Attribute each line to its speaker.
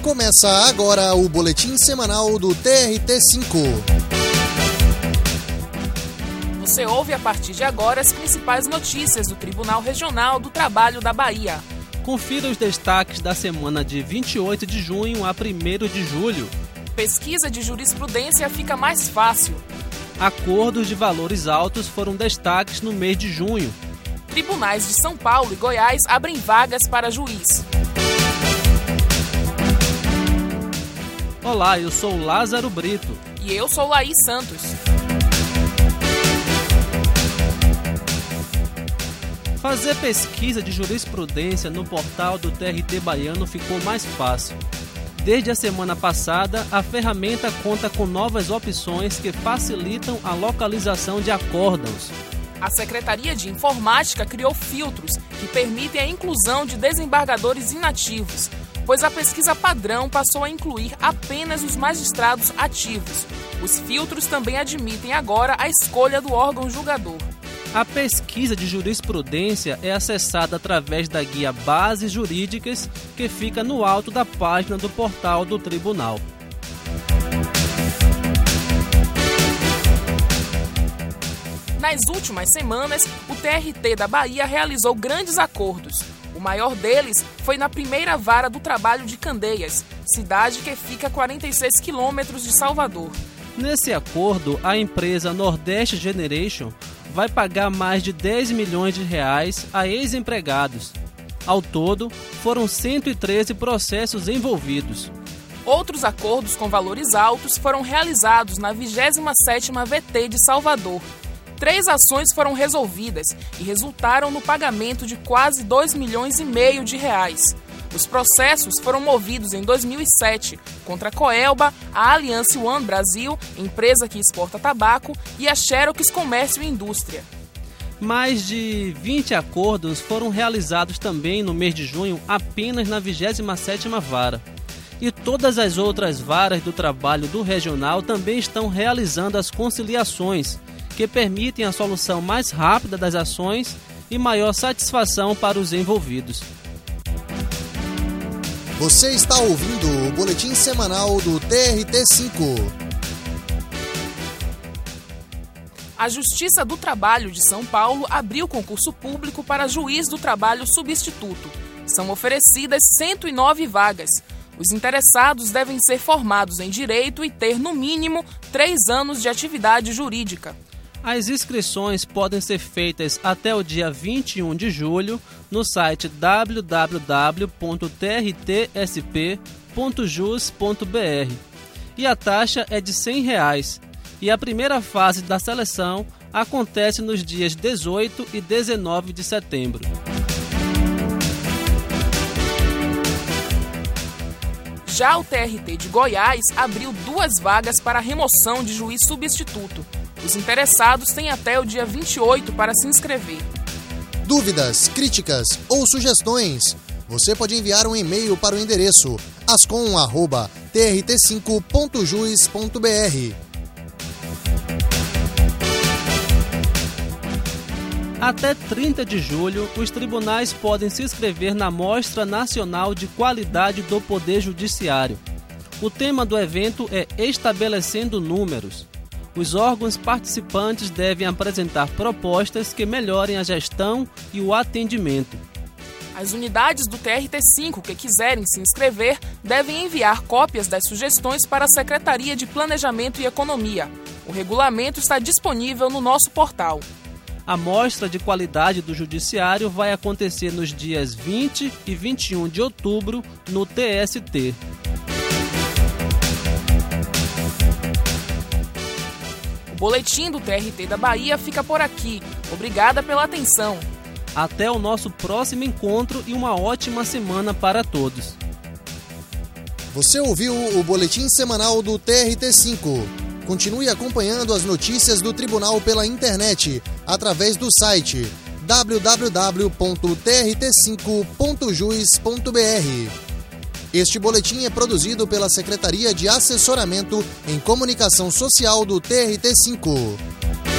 Speaker 1: Começa agora o boletim semanal do TRT5.
Speaker 2: Você ouve a partir de agora as principais notícias do Tribunal Regional do Trabalho da Bahia.
Speaker 3: Confira os destaques da semana de 28 de junho a 1º de julho.
Speaker 2: Pesquisa de jurisprudência fica mais fácil.
Speaker 3: Acordos de valores altos foram destaques no mês de junho.
Speaker 2: Tribunais de São Paulo e Goiás abrem vagas para juiz.
Speaker 3: Olá, eu sou Lázaro Brito.
Speaker 2: E eu sou Laís Santos.
Speaker 3: Fazer pesquisa de jurisprudência no portal do TRT Baiano ficou mais fácil. Desde a semana passada, a ferramenta conta com novas opções que facilitam a localização de acórdãos.
Speaker 2: A Secretaria de Informática criou filtros que permitem a inclusão de desembargadores inativos, pois a pesquisa padrão passou a incluir apenas os magistrados ativos. Os filtros também admitem agora a escolha do órgão julgador.
Speaker 3: A pesquisa de jurisprudência é acessada através da guia Bases Jurídicas, que fica no alto da página do portal do Tribunal.
Speaker 2: Nas últimas semanas, o TRT da Bahia realizou grandes acordos. O maior deles foi na primeira vara do trabalho de Candeias, cidade que fica a 46 quilômetros de Salvador.
Speaker 3: Nesse acordo, a empresa Nordeste Generation vai pagar mais de 10 milhões de reais a ex-empregados. Ao todo, foram 113 processos envolvidos.
Speaker 2: Outros acordos com valores altos foram realizados na 27ª VT de Salvador. 3 ações foram resolvidas e resultaram no pagamento de quase 2,5 milhões de reais. Os processos foram movidos em 2007 contra a Coelba, a Alliance One Brasil, empresa que exporta tabaco, e a Xerox Comércio e Indústria.
Speaker 3: Mais de 20 acordos foram realizados também no mês de junho apenas na 27ª vara. E todas as outras varas do trabalho do regional também estão realizando as conciliações, que permitem a solução mais rápida das ações e maior satisfação para os envolvidos.
Speaker 1: Você está ouvindo o boletim semanal do TRT5.
Speaker 2: A Justiça do Trabalho de São Paulo abriu concurso público para juiz do trabalho substituto. São oferecidas 109 vagas. Os interessados devem ser formados em Direito e ter, no mínimo, 3 anos de atividade jurídica.
Speaker 3: As inscrições podem ser feitas até o dia 21 de julho no site www.trtsp.jus.br e a taxa é de R$ 100 e a primeira fase da seleção acontece nos dias 18 e 19 de setembro.
Speaker 2: Já o TRT de Goiás abriu 2 vagas para remoção de juiz substituto. Os interessados têm até o dia 28 para se inscrever.
Speaker 1: Dúvidas, críticas ou sugestões? Você pode enviar um e-mail para o endereço ascom@trt5.jus.br.
Speaker 3: Até 30 de julho, os tribunais podem se inscrever na Mostra Nacional de Qualidade do Poder Judiciário. O tema do evento é Estabelecendo Números. Os órgãos participantes devem apresentar propostas que melhorem a gestão e o atendimento.
Speaker 2: As unidades do TRT5 que quiserem se inscrever devem enviar cópias das sugestões para a Secretaria de Planejamento e Economia. O regulamento está disponível no nosso portal.
Speaker 3: A Mostra de Qualidade do Judiciário vai acontecer nos dias 20 e 21 de outubro no TST.
Speaker 2: O boletim do TRT da Bahia fica por aqui. Obrigada pela atenção.
Speaker 3: Até o nosso próximo encontro e uma ótima semana para todos.
Speaker 1: Você ouviu o boletim semanal do TRT5. Continue acompanhando as notícias do Tribunal pela internet, através do site www.trt5.jus.br. Este boletim é produzido pela Secretaria de Assessoramento em Comunicação Social do TRT5.